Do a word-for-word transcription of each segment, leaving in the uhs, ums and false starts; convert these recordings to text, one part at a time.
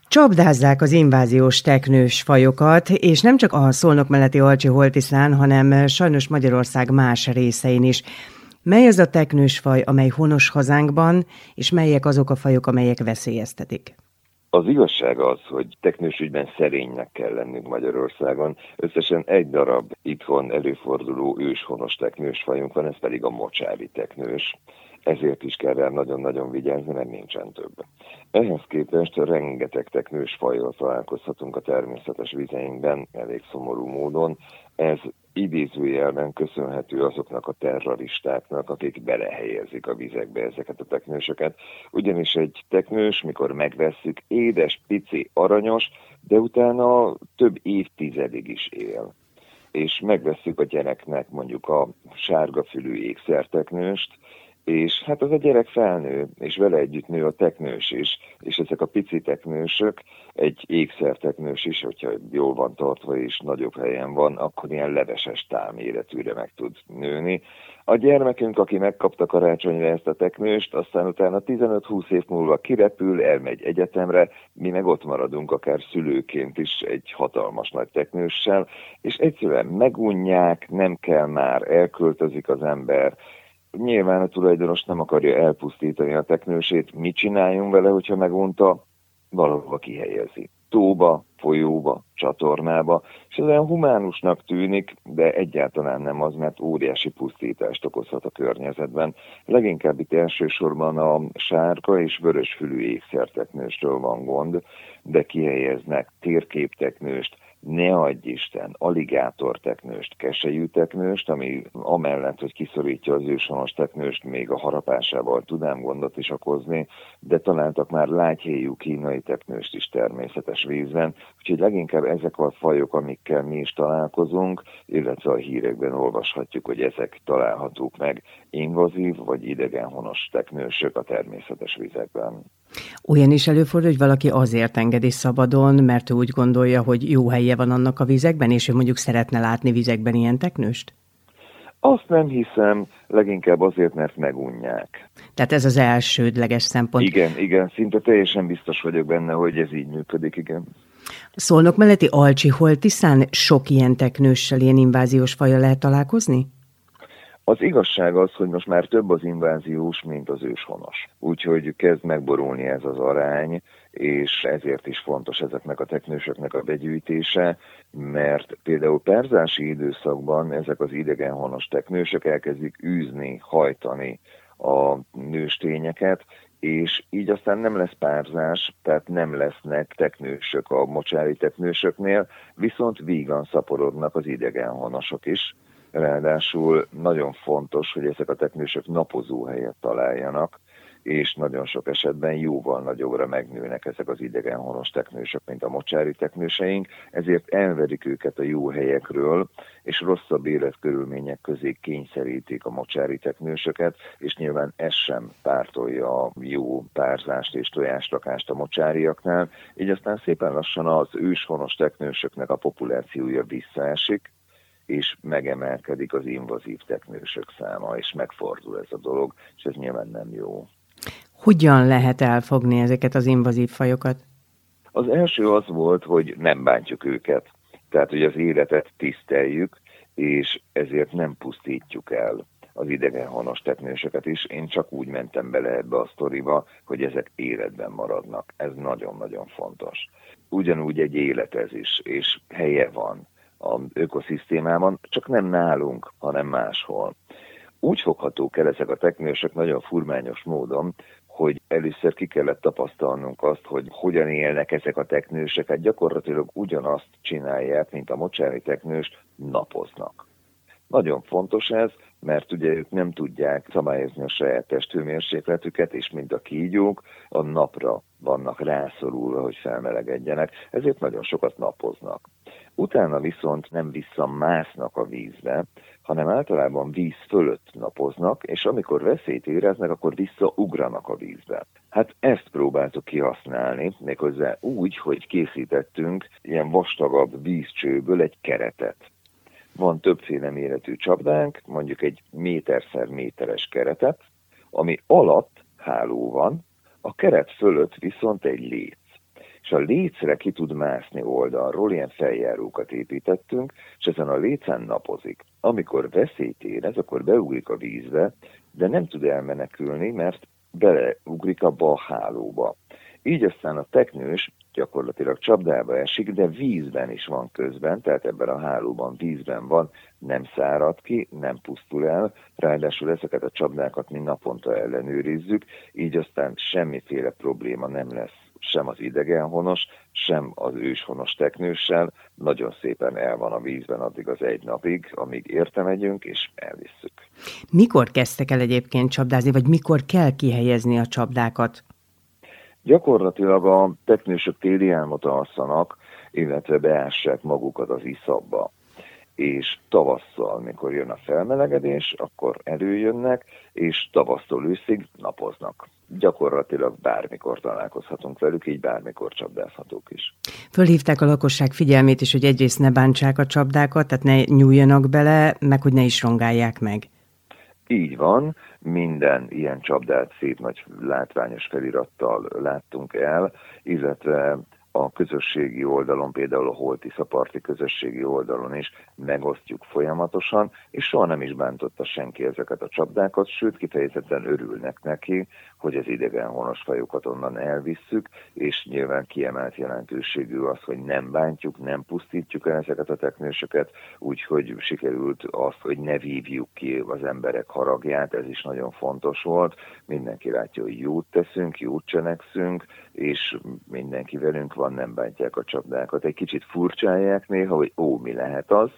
Csapdázzák az inváziós teknős fajokat, és nem csak a Szolnok melletti Alcsi-Holtiszán, hanem sajnos Magyarország más részein is. Mely az a teknős faj, amely honos hazánkban, és melyek azok a fajok, amelyek veszélyeztetik? Az igazság az, hogy teknős ügyben szerénynek kell lennünk Magyarországon. Összesen egy darab itthon előforduló őshonos teknős fajunk van, ez pedig a mocsári teknős. Ezért is kell rá nagyon-nagyon vigyázni, mert nincsen több. Ehhez képest rengeteg teknős fajjal találkozhatunk a természetes vizeinkben, elég szomorú módon. Ez idézőjelben köszönhető azoknak a terroristáknak, akik belehelyezik a vizekbe ezeket a teknősöket. Ugyanis egy teknős, mikor megvesszük, édes, pici, aranyos, de utána több évtizedig is él. És megvesszük a gyereknek mondjuk a sárgafülű ékszerteknőst, és hát az a gyerek felnő, és vele együtt nő a teknős is, és ezek a pici teknősök, egy ékszerteknős is, hogyha jól van tartva és nagyobb helyen van, akkor ilyen leveses tálméretűre meg tud nőni. A gyermekünk, aki megkapta karácsonyra ezt a teknőst, aztán utána tizenöt-húsz év múlva kirepül, elmegy egyetemre, mi meg ott maradunk akár szülőként is egy hatalmas nagy teknőssel, és egyszerűen megunják, nem kell már, elköltözik az ember. Nyilván a tulajdonos nem akarja elpusztítani a teknősét, mit csináljunk vele, hogyha megunta? Valahova kihelyezi. Tóba, folyóba, csatornába, és ez olyan humánusnak tűnik, de egyáltalán nem az, mert óriási pusztítást okozhat a környezetben. Leginkább itt elsősorban a sárga és vörösfülű ékszerteknőstől van gond, de kihelyeznek térképteknőst, ne adj Isten, aligátorteknőst, keselyűteknőst, ami amellett, hogy kiszorítja az őshonos teknőst, még a harapásával tudám gondot is okozni, de találtak már lágyhéjú kínai teknőst is természetes vízben, úgyhogy leginkább ezek a fajok, amikkel mi is találkozunk, illetve a hírekben olvashatjuk, hogy ezek találhatók meg invazív vagy idegenhonos teknősök a természetes vizekben. Olyan is előfordul, hogy valaki azért engedi szabadon, mert ő úgy gondolja, hogy jó helye van annak a vizekben, és ő mondjuk szeretne látni vizekben ilyen teknőst? Azt nem hiszem, leginkább azért, mert megunják. Tehát ez az elsődleges szempont. Igen, igen, szinte teljesen biztos vagyok benne, hogy ez így működik, igen. Szolnok melletti Alcsi-Holtiszán sok ilyen teknőssel, ilyen inváziós fajjal lehet találkozni? Az igazság az, hogy most már több az inváziós, mint az őshonos. Úgyhogy kezd megborulni ez az arány, és ezért is fontos ezeknek a teknősöknek a begyűjtése, mert például párzási időszakban ezek az idegenhonos teknősök elkezdik űzni, hajtani a nőstényeket, és így aztán nem lesz párzás, tehát nem lesznek teknősök a mocsári teknősöknél, viszont vígan szaporodnak az idegenhonosok is. Ráadásul nagyon fontos, hogy ezek a teknősök napozóhelyet találjanak, és nagyon sok esetben jóval nagyobbra megnőnek ezek az idegenhonos teknősök, mint a mocsári teknőseink, ezért elverik őket a jó helyekről, és rosszabb életkörülmények közé kényszerítik a mocsári teknősöket, és nyilván ez sem pártolja a jó párzást és tojásrakást a mocsáriaknál, így aztán szépen lassan az őshonos teknősöknek a populációja visszaesik, és megemelkedik az invazív teknősök száma, és megfordul ez a dolog, és ez nyilván nem jó. Hogyan lehet elfogni ezeket az invazív fajokat? Az első az volt, hogy nem bántjuk őket, tehát hogy az életet tiszteljük, és ezért nem pusztítjuk el az idegenhonos teknősöket is. Én csak úgy mentem bele ebbe a sztoriba, hogy ezek életben maradnak. Ez nagyon-nagyon fontos. Ugyanúgy egy élet ez is, és helye van az ökoszisztémában, csak nem nálunk, hanem máshol. Úgy foghatók el ezek a teknősök nagyon furmányos módon, hogy először ki kellett tapasztalnunk azt, hogy hogyan élnek ezek a teknősök. Hát gyakorlatilag ugyanazt csinálják, mint a mocsári teknős, napoznak. Nagyon fontos ez, mert ugye ők nem tudják szabályozni a saját testhőmérsékletüket, és mint a kígyók, a napra vannak rászorulva, hogy felmelegedjenek, ezért nagyon sokat napoznak. Utána viszont nem visszamásznak a vízbe, hanem általában víz fölött napoznak, és amikor veszélyt éreznek, akkor visszaugranak a vízbe. Hát ezt próbáltuk kihasználni, méghozzá úgy, hogy készítettünk ilyen vastagabb vízcsőből egy keretet. Van többféle méretű csapdánk, mondjuk egy méterszer méteres keretet, ami alatt háló van, a keret fölött viszont egy léc. és a lécre ki tud mászni oldalról, ilyen feljárókat építettünk, és ezen a lécen napozik. Amikor veszélyt érez, akkor beugrik a vízbe, de nem tud elmenekülni, mert beleugrik abba a hálóba. Így aztán a teknős gyakorlatilag csapdába esik, de vízben is van közben, tehát ebben a hálóban vízben van, nem szárad ki, nem pusztul el, ráadásul ezeket a csapdákat mi naponta ellenőrizzük, így aztán semmiféle probléma nem lesz sem az idegenhonos, sem az őshonos teknőssel, nagyon szépen el van a vízben addig az egy napig, amíg érte megyünk, és elvisszük. Mikor kezdtek el egyébként csapdázni, vagy mikor kell kihelyezni a csapdákat? Gyakorlatilag a teknősök téli álmot alszanak, illetve beássák magukat az iszapba. És tavasszal, mikor jön a felmelegedés, akkor előjönnek, és tavasztól őszig napoznak. Gyakorlatilag bármikor találkozhatunk velük, így bármikor csapdázhatók is. Fölhívták a lakosság figyelmét is, hogy egyrészt ne bántsák a csapdákat, tehát ne nyúljanak bele, meg hogy ne is rongálják meg. Így van, minden ilyen csapdát szép nagy látványos felirattal láttunk el, illetve a közösségi oldalon, például a Holt-Tisza-parti közösségi oldalon is megosztjuk folyamatosan, és soha nem is bántotta senki ezeket a csapdákat, sőt kifejezetten örülnek neki, hogy az idegenhonos fajokat onnan elvisszük, és nyilván kiemelt jelentőségű az, hogy nem bántjuk, nem pusztítjuk el ezeket a teknősöket, úgyhogy sikerült az, hogy ne vívjuk ki az emberek haragját, ez is nagyon fontos volt. Mindenki látja, hogy jót teszünk, jót cselekszünk, és mindenki velünk van, nem bántják a csapdákat. Egy kicsit furcsálják néha, hogy ó, mi lehet az,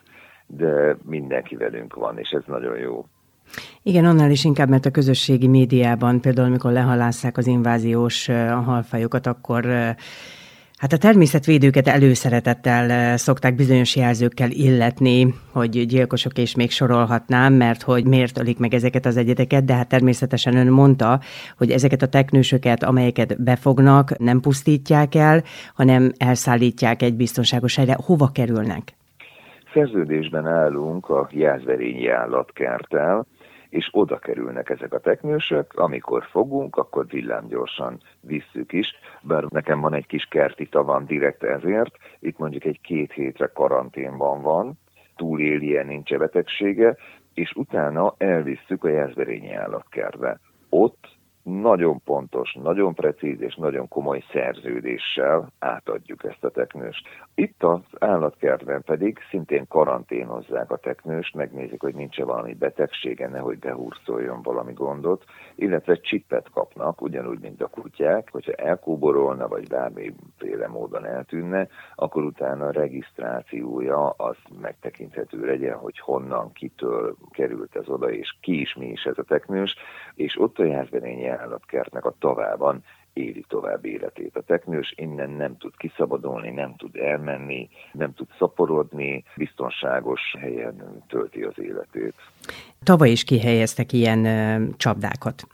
de mindenki velünk van, és ez nagyon jó. Igen, annál is inkább, mert a közösségi médiában, például amikor lehalásszák az inváziós halfajokat, akkor hát a természetvédőket előszeretettel szokták bizonyos jelzőkkel illetni, hogy gyilkosok, és még sorolhatnám, mert hogy miért ölik meg ezeket az egyedeket, de hát természetesen ön mondta, hogy ezeket a teknősöket, amelyeket befognak, nem pusztítják el, hanem elszállítják egy biztonságos helyre. Hova kerülnek? Szerződésben állunk a Jászberényi Állatkerttel, és oda kerülnek ezek a teknősök, amikor fogunk, akkor villámgyorsan visszük is, bár nekem van egy kis kerti tavam direkt ezért, itt mondjuk egy két hétre karanténban van, túléljen, nincs betegsége, és utána elvisszük a Jászberényi Állatkertbe. Ott nagyon pontos, nagyon precíz és nagyon komoly szerződéssel átadjuk ezt a teknőst. Itt az állatkertben pedig szintén karanténozzák a teknőst, megnézik, hogy nincs-e valami betegsége, nehogy behurcoljon valami gondot, illetve csippet kapnak, ugyanúgy, mint a kutyák, hogyha elkóborolna, vagy bármiféle módon eltűnne, akkor utána a regisztrációja az megtekinthető legyen, hogy honnan, kitől került ez oda, és ki is, mi is ez a teknős, és ott a Jászberényi Állatkertnek a tavában éli tovább életét. A teknős innen nem tud kiszabadulni, nem tud elmenni, nem tud szaporodni, biztonságos helyen tölti az életét. Tavaly is kihelyeztek ilyen ö, csapdákat.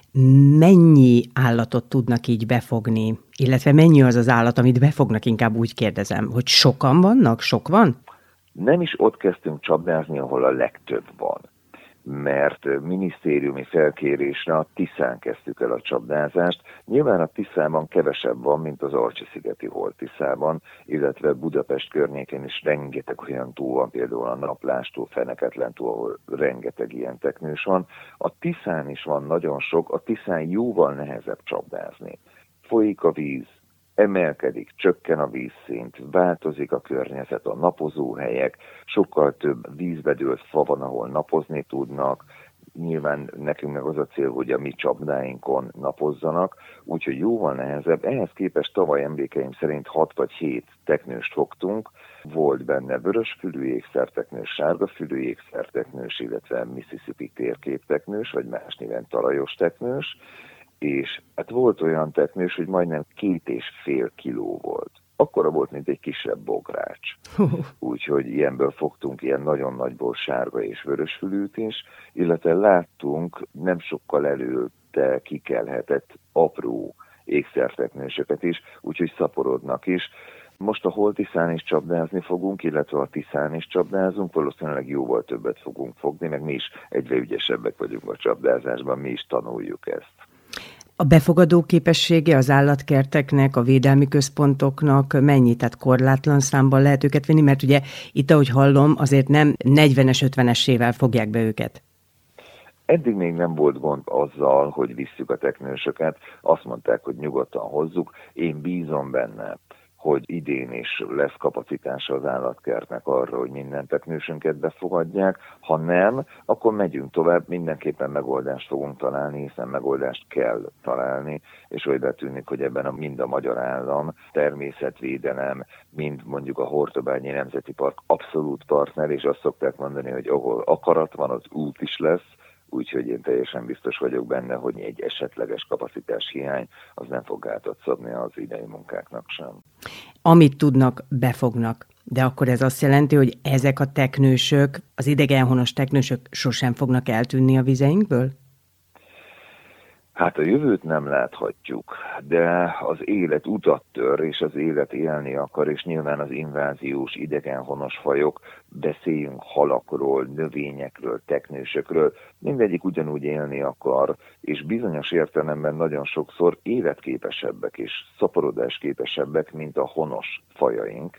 Mennyi állatot tudnak így befogni? Illetve mennyi az az állat, amit befognak, inkább úgy kérdezem, hogy sokan vannak? Sok van? Nem is ott kezdtünk csapdázni, ahol a legtöbb van, mert minisztériumi felkérésre a Tiszán kezdtük el a csapdázást. Nyilván a Tiszában kevesebb van, mint az Alcsi-szigeti Holt-Tiszában, illetve Budapest környékén is rengeteg olyan tó van, például a Naplástó, Feneketlen tó, ahol rengeteg ilyen teknős van. A Tiszán is van nagyon sok, a Tiszán jóval nehezebb csapdázni. Folyik a víz, emelkedik, csökken a vízszint, változik a környezet, a napozóhelyek, sokkal több vízbedőlt fa van, ahol napozni tudnak. Nyilván nekünk meg az a cél, hogy a mi csapdáinkon napozzanak, úgyhogy jóval nehezebb. Ehhez képest tavaly emlékeim szerint hat vagy hét teknőst fogtunk. Volt benne vörösfülű ékszerteknős, sárgafülű ékszerteknős, illetve Mississippi térképteknős, vagy más néven talajos teknős. És hát volt olyan teknős, hogy majdnem két és fél kiló volt. Akkora volt, mint egy kisebb bogrács. Úgyhogy ilyenből fogtunk ilyen nagyon nagyból sárga és vörösfülűt is, illetve láttunk nem sokkal előtte kikelhetett apró ékszerteknősöket is, úgyhogy szaporodnak is. Most a Holt-Tiszán is csapdázni fogunk, illetve a Tiszán is csapdázunk, valószínűleg jóval többet fogunk fogni, meg mi is egyre ügyesebbek vagyunk a csapdázásban, mi is tanuljuk ezt. A befogadó képessége az állatkerteknek, a védelmi központoknak mennyi? Tehát korlátlan számban lehet őket venni, mert ugye itt, ahogy hallom, azért nem negyvenes, ötvenesével fogják be őket. Eddig még nem volt gond azzal, hogy visszük a teknősöket. Azt mondták, hogy nyugodtan hozzuk. Én bízom benne, hogy idén is lesz kapacitása az állatkertnek arra, hogy minden teknősünket befogadják. Ha nem, akkor megyünk tovább, mindenképpen megoldást fogunk találni, hiszen megoldást kell találni, és úgy betűnik, hogy ebben a, mind a magyar állam, természetvédelem, mind mondjuk a Hortobányi Nemzeti Park abszolút partner, és azt szokták mondani, hogy ahol akarat van, az út is lesz. Úgyhogy én teljesen biztos vagyok benne, hogy egy esetleges kapacitás hiány az nem fog gátat szabni az idei munkáknak sem. Amit tudnak, befognak. De akkor ez azt jelenti, hogy ezek a teknősök, az idegenhonos teknősök sosem fognak eltűnni a vizeinkből? Hát a jövőt nem láthatjuk, de az élet utat tör, és az élet élni akar, és nyilván az inváziós idegenhonos fajok, beszéljünk halakról, növényekről, teknősökről, mindegyik ugyanúgy élni akar, és bizonyos értelemben nagyon sokszor életképesebbek és szaporodásképesebbek, mint a honos fajaink.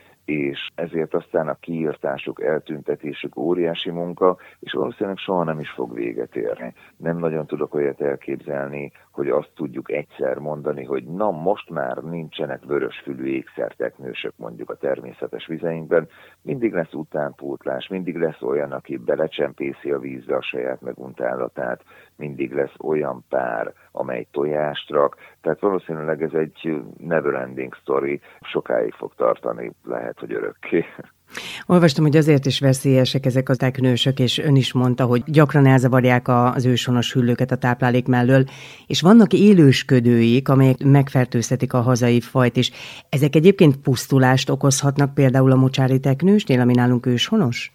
És ezért aztán a kiírtásuk, eltüntetésük óriási munka, és valószínűleg soha nem is fog véget érni. Nem nagyon tudok olyat elképzelni, hogy azt tudjuk egyszer mondani, hogy na most már nincsenek vörösfülű ékszerteknősök mondjuk a természetes vizeinkben. Mindig lesz utánpótlás, mindig lesz olyan, aki belecsempészi a vízbe a saját megunt állatát, mindig lesz olyan pár, amely tojást rak. Tehát valószínűleg ez egy never ending story, sokáig fog tartani, lehet, hogy örökké. Olvastam, hogy azért is veszélyesek ezek a teknősök, és ön is mondta, hogy gyakran elzavarják az őshonos hüllőket a táplálék mellől, és vannak élősködőik, amelyek megfertőzhetik a hazai fajt is. Ezek egyébként pusztulást okozhatnak például a mocsári teknősnél, ami nálunk őshonos?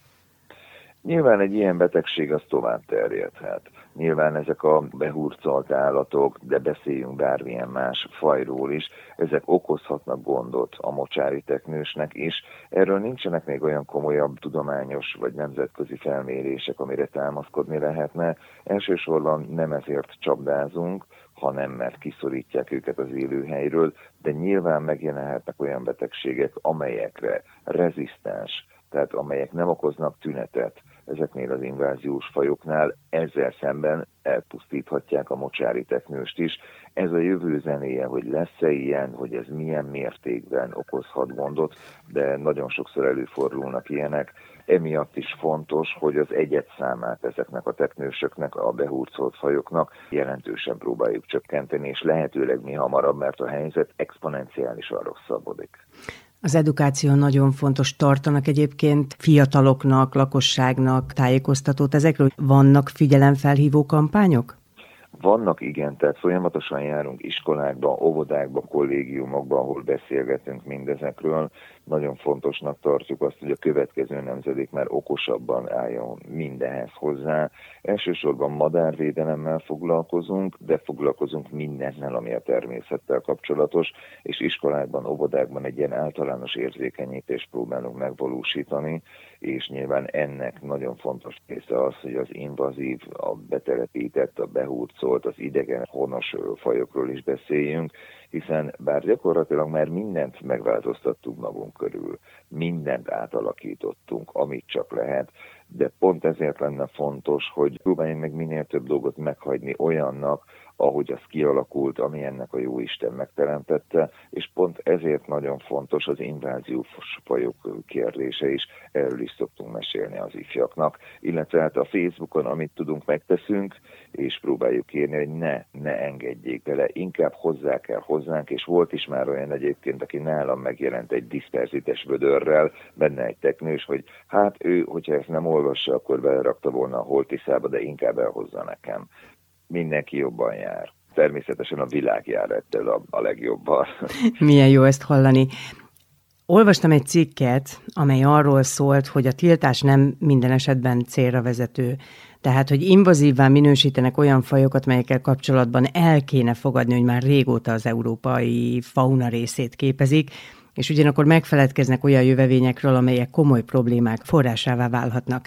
Nyilván egy ilyen betegség az tovább terjedhet. Nyilván ezek a behurcolt állatok, de beszéljünk bármilyen más fajról is, ezek okozhatnak gondot a mocsári teknősnek is. Erről nincsenek még olyan komolyabb tudományos vagy nemzetközi felmérések, amire támaszkodni lehetne. Elsősorban nem ezért csapdázunk, hanem mert kiszorítják őket az élőhelyről, de nyilván megjelenhetnek olyan betegségek, amelyekre rezisztens, tehát amelyek nem okoznak tünetet ezeknél az inváziós fajoknál, ezzel szemben elpusztíthatják a mocsári teknőst is. Ez a jövő zenéje, hogy lesz-e ilyen, hogy ez milyen mértékben okozhat gondot, de nagyon sokszor előfordulnak ilyenek. Emiatt is fontos, hogy az egyedszámát ezeknek a teknősöknek, a behurcolt fajoknak jelentősen próbáljuk csökkenteni, és lehetőleg mi hamarabb, mert a helyzet exponenciálisan rosszabbodik. Az edukáció nagyon fontos. Tartanak egyébként fiataloknak, lakosságnak tájékoztatót ezekről? Vannak figyelemfelhívó kampányok? Vannak, igen, tehát folyamatosan járunk iskolákba, óvodákba, kollégiumokba, ahol beszélgetünk mindezekről. Nagyon fontosnak tartjuk azt, hogy a következő nemzedék már okosabban álljon mindenhez hozzá. Elsősorban madárvédelemmel foglalkozunk, de foglalkozunk mindennel, ami a természettel kapcsolatos, és iskolákban, óvodákban egy ilyen általános érzékenyítést próbálunk megvalósítani, és nyilván ennek nagyon fontos része az, hogy az invazív, a betelepített, a behurcolt, az idegen honos fajokról is beszéljünk, hiszen bár gyakorlatilag már mindent megváltoztattunk magunk körül, mindent átalakítottunk, amit csak lehet, de pont ezért lenne fontos, hogy próbáljunk meg minél több dolgot meghagyni olyannak, ahogy az kialakult, ami ennek a jóisten megteremtette, és pont ezért nagyon fontos az inváziós fajok kérdése is, erről is szoktunk mesélni az ifjaknak, illetve hát a Facebookon, amit tudunk, megteszünk, és próbáljuk írni, hogy ne, ne engedjék bele, inkább hozzá kell hozzánk, és volt is már olyan egyébként, aki nálam megjelent egy diszperzites vödörrel, benne egy teknős, hogy hát ő, hogyha ezt nem olvassa, akkor belerakta volna a holtiszába, de inkább elhozza nekem. Mindenki jobban jár. Természetesen a világ jár ettől a, a legjobban. Milyen jó ezt hallani. Olvastam egy cikket, amely arról szólt, hogy a tiltás nem minden esetben célra vezető. Tehát, hogy invazívvá minősítenek olyan fajokat, melyekkel kapcsolatban el kéne fogadni, hogy már régóta az európai fauna részét képezik, és ugyanakkor megfeledkeznek olyan jövevényekről, amelyek komoly problémák forrásává válhatnak.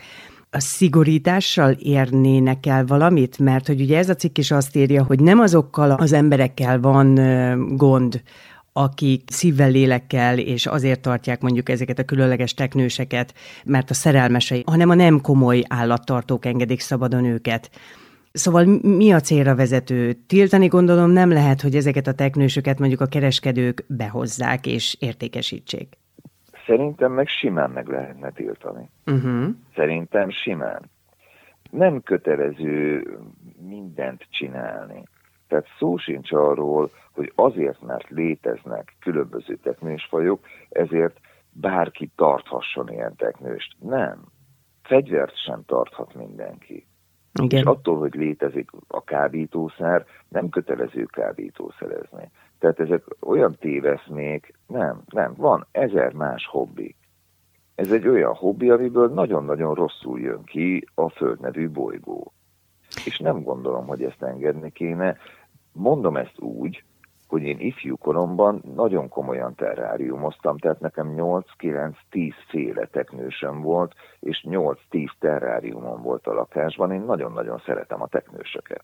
a szigorítással érnének el valamit? Mert hogy ugye ez a cikk is azt írja, hogy nem azokkal az emberekkel van gond, akik szívvel, lélekkel, és azért tartják mondjuk ezeket a különleges teknőseket, mert a szerelmesei, hanem a nem komoly állattartók engedik szabadon őket. Szóval mi a célra vezető? Tiltani gondolom nem lehet, hogy ezeket a teknősöket mondjuk a kereskedők behozzák és értékesítsék. Szerintem meg simán meg lehetne tiltani. Uh-huh. Szerintem simán. Nem kötelező mindent csinálni. Tehát szó sincs arról, hogy azért, mert léteznek különböző teknősfajok, ezért bárki tarthasson ilyen teknőst. Nem. Fegyvert sem tarthat mindenki. Igen. És attól, hogy létezik a kábítószer, nem kötelező kábítószerezni. Tehát ezek olyan téveszmék, nem, nem, van ezer más hobbi. Ez egy olyan hobbi, amiből nagyon-nagyon rosszul jön ki a Föld nevű bolygó. És nem gondolom, hogy ezt engedni kéne. Mondom ezt úgy, hogy én ifjú koromban nagyon komolyan terráriumoztam, tehát nekem nyolc-kilenc-tíz féle teknősöm volt, és nyolc-tíz terráriumom volt a lakásban. Én nagyon-nagyon szeretem a teknősöket.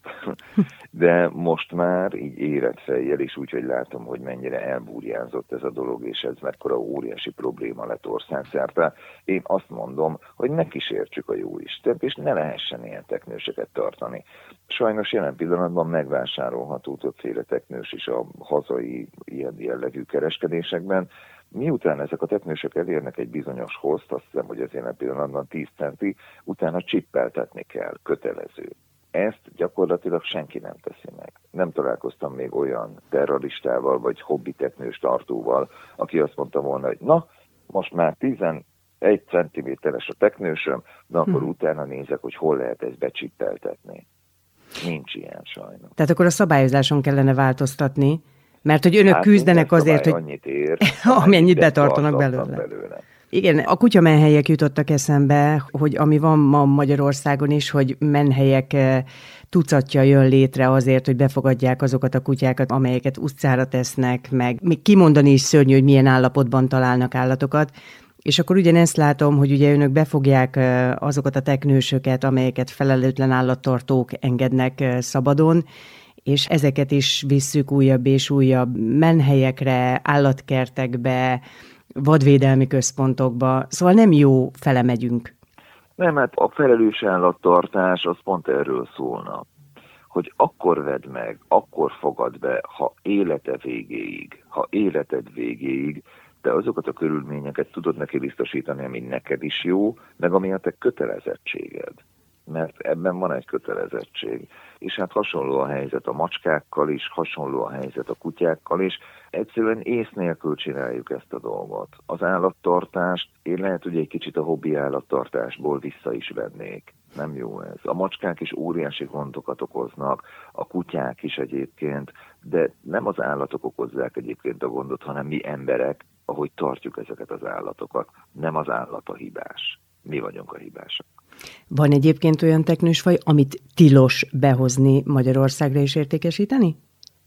De most már így érett fejjel is úgy, hogy látom, hogy mennyire elbúrjánzott ez a dolog, és ez mekkora óriási probléma lett országszerte. Én azt mondom, hogy ne kísértsük a Jóistent, és ne lehessen ilyen teknősöket tartani. Sajnos jelen pillanatban megvásárolható többféle teknős is a hazai ilyen jellegű kereskedésekben. Miután ezek a teknősök elérnek egy bizonyos hozt, azt hiszem, hogy ez jelen pillanatban tíz centi, utána csippeltetni kell, kötelező. Ezt gyakorlatilag senki nem teszi meg. Nem találkoztam még olyan terroristával vagy hobbiteknős tartóval, aki azt mondta volna, hogy na, most már tizenegy centiméteres a teknősöm, de akkor hm. utána nézek, hogy hol lehet ezt becsippeltetni. Nincs ilyen sajnos. Tehát akkor a szabályozáson kellene változtatni, mert hogy önök hát küzdenek azért, hogy annyit ér, amennyit betartanak belőle. belőle. Igen, a kutyamenhelyek jutottak eszembe, hogy ami van ma Magyarországon is, hogy menhelyek tucatja jön létre azért, hogy befogadják azokat a kutyákat, amelyeket utcára tesznek, meg még kimondani is szörnyű, hogy milyen állapotban találnak állatokat. És akkor ugyanezt látom, hogy ugye önök befogják azokat a teknősöket, amelyeket felelőtlen állattartók engednek szabadon, és ezeket is visszük újabb és újabb menhelyekre, állatkertekbe, vadvédelmi központokba. Szóval nem jó fele megyünk. Nem, hát a felelős állattartás az pont erről szólna, hogy akkor vedd meg, akkor fogad be, ha élete végéig, ha életed végéig, de azokat a körülményeket tudod neki biztosítani, ami neked is jó, meg ami a te kötelezettséged. Mert ebben van egy kötelezettség. És hát hasonló a helyzet a macskákkal is, hasonló a helyzet a kutyákkal is. Egyszerűen ész nélkül csináljuk ezt a dolgot. Az állattartást én lehet, hogy egy kicsit a hobbi állattartásból vissza is vennék. Nem jó ez. A macskák is óriási gondokat okoznak, a kutyák is egyébként, de nem az állatok okozzák egyébként a gondot, hanem mi emberek, ahogy tartjuk ezeket az állatokat. Nem az állat a hibás. Mi vagyunk a hibásak. Van egyébként olyan teknősfaj, amit tilos behozni Magyarországra és értékesíteni?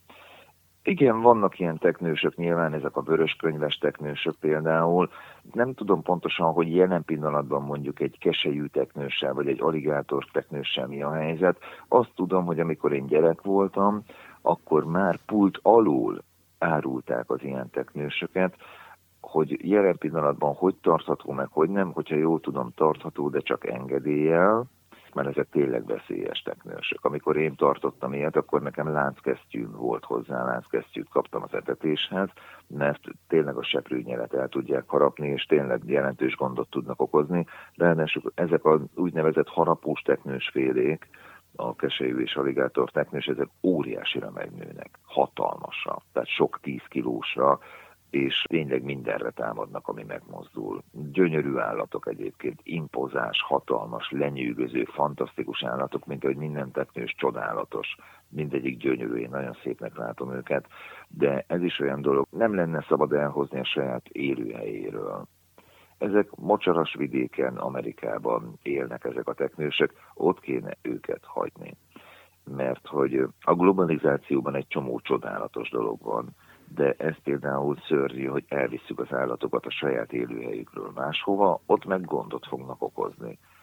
Igen, vannak ilyen teknősök, nyilván ezek a vöröskönyves teknősök például. Nem tudom pontosan, hogy jelen pillanatban mondjuk egy keselyű teknőssel, vagy egy aligátor teknőssel mi a helyzet. Azt tudom, hogy amikor én gyerek voltam, akkor már pult alul árulták az ilyen teknősöket, hogy jelen pillanatban hogy tartható, meg hogy nem, hogyha jól tudom, tartható, de csak engedéllyel, mert ezek tényleg veszélyes teknősök. Amikor én tartottam ilyet, akkor nekem lánckesztyűm volt hozzá, lánckesztyűt kaptam az etetéshez, mert tényleg a seprőnyelet el tudják harapni, és tényleg jelentős gondot tudnak okozni. Ráadásul ezek az úgynevezett harapós teknősfélék, a keselyű és aligátor teknős, ezek óriásira megnőnek, hatalmasra, tehát sok tíz kilósra, és tényleg mindenre támadnak, ami megmozdul. Gyönyörű állatok egyébként, impozás, hatalmas, lenyűgöző, fantasztikus állatok, mint ahogy minden teknős csodálatos, mindegyik gyönyörű, én nagyon szépnek látom őket, de ez is olyan dolog, nem lenne szabad elhozni a saját élőhelyéről. Ezek mocsaras vidéken, Amerikában élnek ezek a teknősök, ott kéne őket hagyni. Mert hogy a globalizációban egy csomó csodálatos dolog van, de ez például szörnyű, hogy elvisszük az állatokat a saját élőhelyükről máshova, ott meg gondot fognak okozni.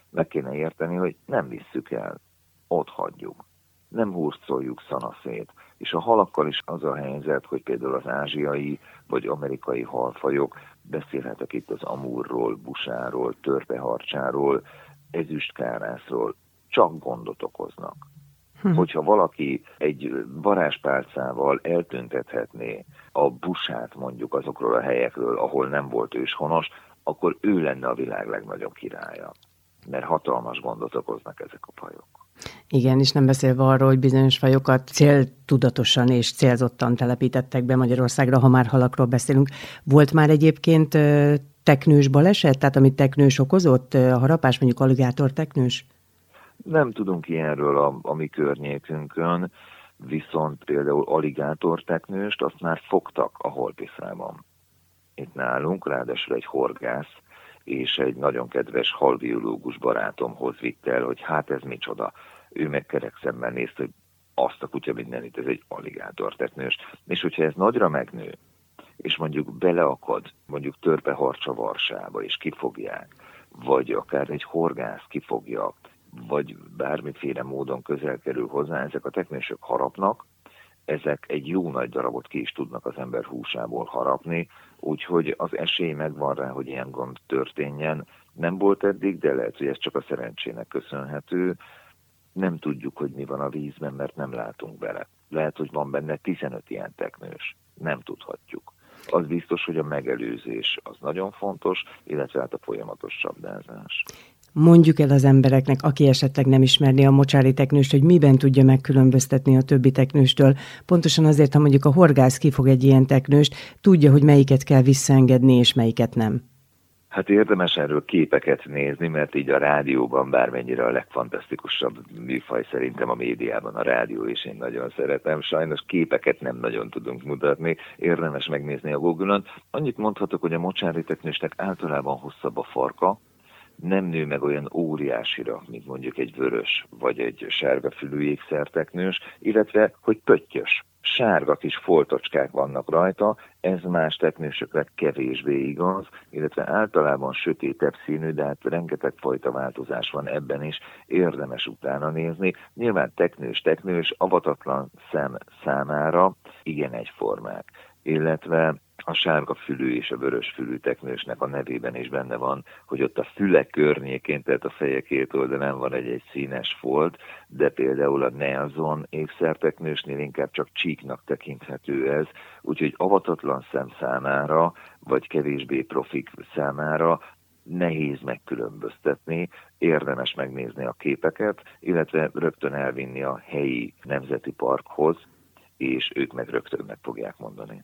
meg kéne érteni, hogy nem visszük el, ott hagyjuk. Nem hurcoljuk szanaszét. És a halakkal is az a helyzet, hogy például az ázsiai vagy amerikai halfajok, beszélhetek itt az amúrról, busáról, törpeharcsáról, ezüstkárászról, csak gondot okoznak. Hm. Hogyha valaki egy varázspálcával eltüntethetné a busát mondjuk azokról a helyekről, ahol nem volt őshonos, akkor ő lenne a világ legnagyobb királya. Mert hatalmas gondot okoznak ezek a fajok. Igen, és nem beszélve arról, hogy bizonyos fajokat céltudatosan és célzottan telepítettek be Magyarországra, ha már halakról beszélünk. Volt már egyébként teknős baleset, tehát amit teknős okozott, a harapás, mondjuk aligátor teknős? Nem tudunk ilyenről a, a mi környékünkön, viszont például aligátor teknőst azt már fogtak a Holtiszában. Itt nálunk, ráadásul egy horgász, és egy nagyon kedves halbiológus barátomhoz vitt el, hogy hát ez micsoda. Ő meg kerek szemmel nézte, hogy azt a kutya mindenit, ez egy aligátorteknős. És hogyha ez nagyra megnő, és mondjuk beleakad, mondjuk törpeharcsa Varsába, és kifogják, vagy akár egy horgász kifogja, vagy bármiféle módon közel kerül hozzá, ezek a teknősök harapnak, ezek egy jó nagy darabot ki is tudnak az ember húsából harapni, úgyhogy az esély megvan rá, hogy ilyen gond történjen. Nem volt eddig, de lehet, hogy ez csak a szerencsének köszönhető. Nem tudjuk, hogy mi van a vízben, mert nem látunk bele. Lehet, hogy van benne tizenöt ilyen teknős. Nem tudhatjuk. Az biztos, hogy a megelőzés az nagyon fontos, illetve hát a folyamatos csapdázás. Mondjuk el az embereknek, aki esetleg nem ismerné a mocsári teknőst, hogy miben tudja megkülönböztetni a többi teknőstől. Pontosan azért, ha mondjuk a horgász kifog egy ilyen teknőst, tudja, hogy melyiket kell visszaengedni, és melyiket nem. Hát érdemes erről képeket nézni, mert így a rádióban bármennyire a legfantasztikusabb műfaj szerintem a médiában a rádió, és én nagyon szeretem. Sajnos képeket nem nagyon tudunk mutatni, érdemes megnézni a Google-on. Annyit mondhatok, hogy a mocsári teknősnek általában hosszabb a farka, nem nő meg olyan óriásira, mint mondjuk egy vörös vagy egy sárgafülű ékszerteknős, illetve hogy pöttyös. Sárga kis foltocskák vannak rajta, ez más teknősökre kevésbé igaz, illetve általában sötétebb színű, de hát rengeteg fajta változás van ebben is, érdemes utána nézni. Nyilván teknős-teknős, avatatlan szem számára igen egyformák, illetve a sárga fülű és a vörös fülű teknősnek a nevében is benne van, hogy ott a fülek környékén, tehát a feje két oldalán van egy-egy színes folt, de például a Nelson ékszerteknősnél inkább csak csíknak tekinthető ez, úgyhogy avatatlan szem számára, vagy kevésbé profik számára nehéz megkülönböztetni, érdemes megnézni a képeket, illetve rögtön elvinni a helyi nemzeti parkhoz, és ők meg rögtön meg fogják mondani.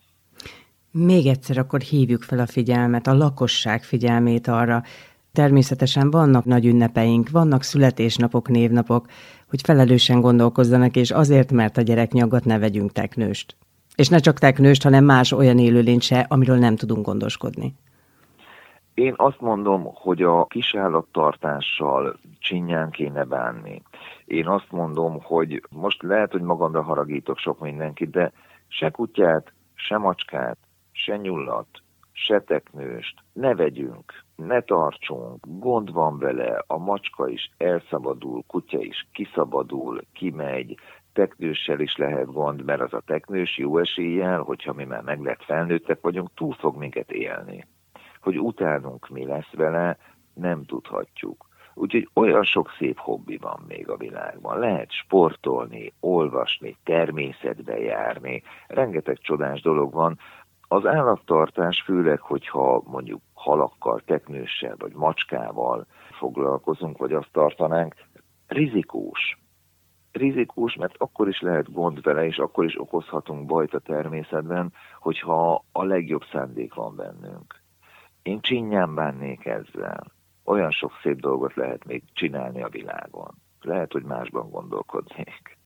Még egyszer akkor hívjuk fel a figyelmet, a lakosság figyelmét arra. Természetesen vannak nagy ünnepeink, vannak születésnapok, névnapok, hogy felelősen gondolkozzanak, és azért, mert a gyerek nyaggat, ne vegyünk teknőst. És ne csak teknőst, hanem más olyan élőlényt se, amiről nem tudunk gondoskodni. Én azt mondom, hogy a kisállattartással csinyán kéne bánni. Én azt mondom, hogy most lehet, hogy magamra haragítok sok mindenkit, de se kutyát, se macskát, se nyulat, se teknőst ne vegyünk, ne tartsunk, gond van vele, a macska is elszabadul, kutya is kiszabadul, kimegy, teknőssel is lehet gond, mert az a teknős jó eséllyel, hogyha mi már meglett felnőttek vagyunk, túl fog minket élni. Hogy utánunk mi lesz vele, nem tudhatjuk. Úgyhogy olyan sok szép hobbi van még a világban. Lehet sportolni, olvasni, természetbe járni, rengeteg csodás dolog van. Az állattartás, főleg, hogyha mondjuk halakkal, teknőssel vagy macskával foglalkozunk, vagy azt tartanánk, rizikós. Rizikós, mert akkor is lehet gond vele, és akkor is okozhatunk bajt a természetben, hogyha a legjobb szándék van bennünk. Én csinyán bánnék ezzel. Olyan sok szép dolgot lehet még csinálni a világon. Lehet, hogy másban gondolkodnék.